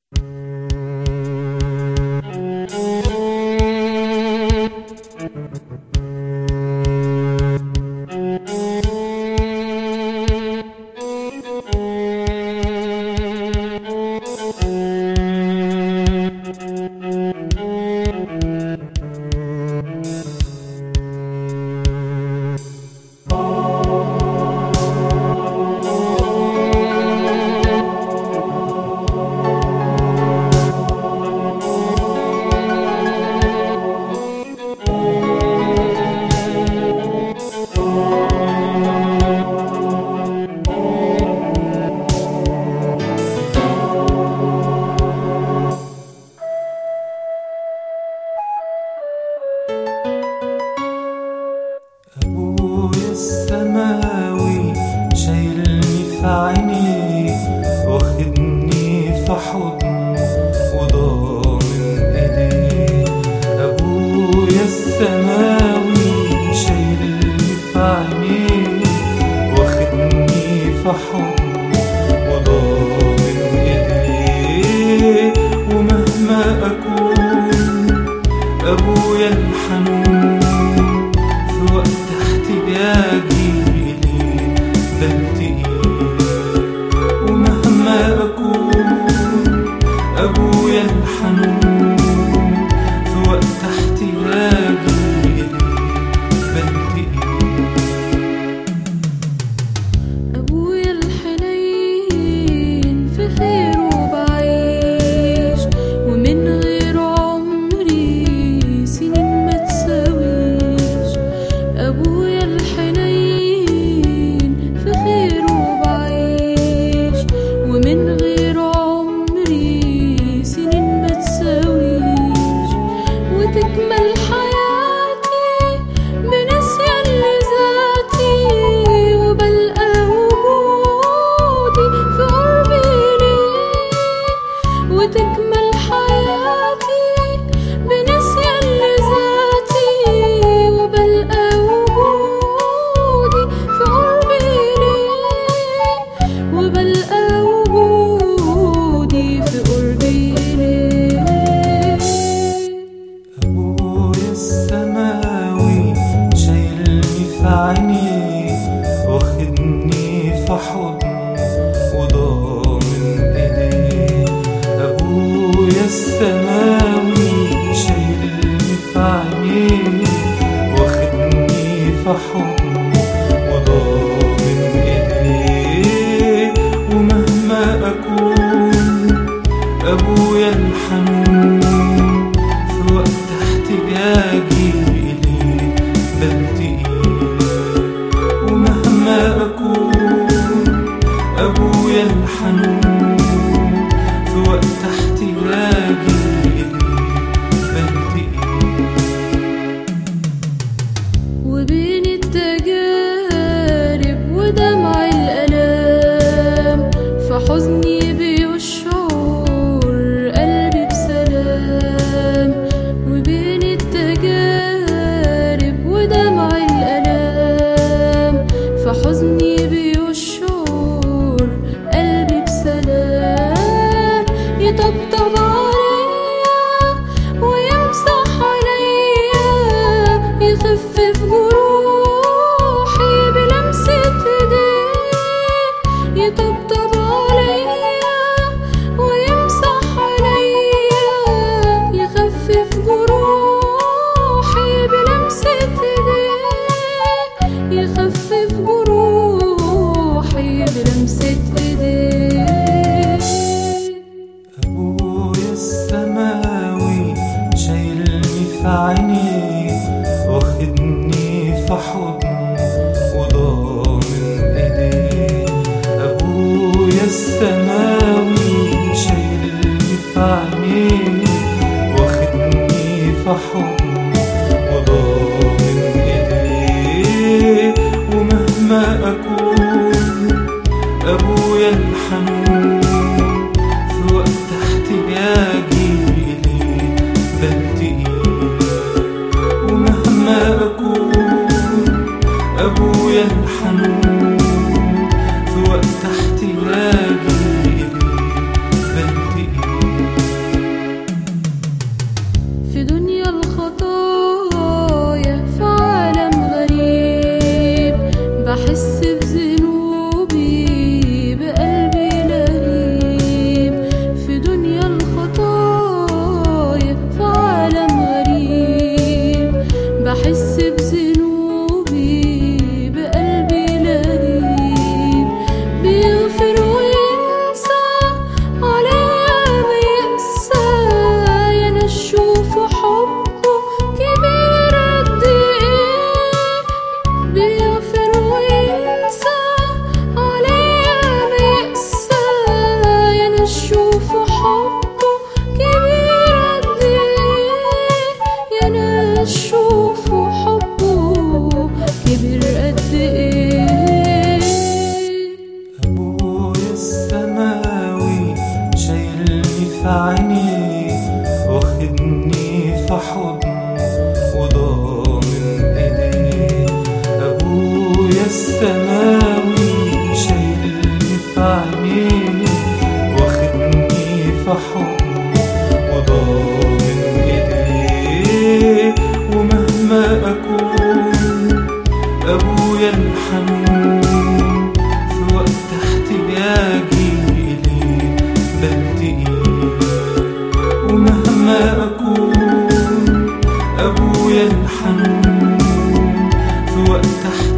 أبويا السماوي شايلني في عينيه، واخدني في حضنه وضامن ايديه. أبويا السماوي شايلني في عينيه، واخدني في حضنه وضامن ايديه. ومهما أكون أبويا الحنون في وقت احتياجي إليه بلتقيه. ومهما أكون أبويا الحنون في وقت احتياجي إليه بلتقيه. أبويا الحنين في خيره بعيش، ومن غير عمري سنين ما تساويش. أبويا الحنين في خيره بعيش، ومن غير عمري سنين ما تساويش. وتكمل حياتي بنسيان لذاتي، وبلقى وجودي في قربي ليه. وتكمل حياتي بنسيان لذاتي، وبلقى وجودي في قربي ليه. وبلقى وجودي في قربي ليه. أبويا السماوي شايلني في عينيه، واخدني في حضنه وضامن ايديه. أبويا السماوي شايلني في عينيه، واخدني في حضنه وضامن ايديه. ومهما أكون أبويا الحنون في وقت احتياجي إليه بلتقيه. ومهما أكون أبويا الحنون في وقت احتياجي إليه بلتقيه. وبين التجارب ودمع الآلام، فحزني بيشعر قلبي بسلام. وبين التجارب ودمع الآلام، فحزني بيشعر قلبي بسلام. يطبطب عليا ويمسح عليا، يخفف جروحي بلمسة ايديه. يطبطب عليا ويمسح عليا، يخفف جروحي بلمسة ايديه. يخفف جروحي بلمسة ايديه. أبويا السماوي شايلني في عينيه، واخدني في حضنه وضامن ايديه. أبويا السماوي شايلني في عينيه، واخدني في حضنه وضامن ايديه. ومهما أكون أبويا الحنون في وقت احتياجي إليه بلتقيه. ومهما أكون أبويا الحنون في وقت احتياجي إليه بلتقيه. حبه كبير قد ايه، يا ناس شوفوا حبه كبير قد ايه. أبويا السماوي شايلني في عينيه، واخدني في حضنه وضامن ايديه. أبويا السماوي شايلني في عينيه، واخدني في حضنه وضامن ايديه. ومهما أكون أبويا الحنون، في وقت احتياجي إليه بلتقيه. ومهما أكون أبويا الحنون، في وقت احتياجي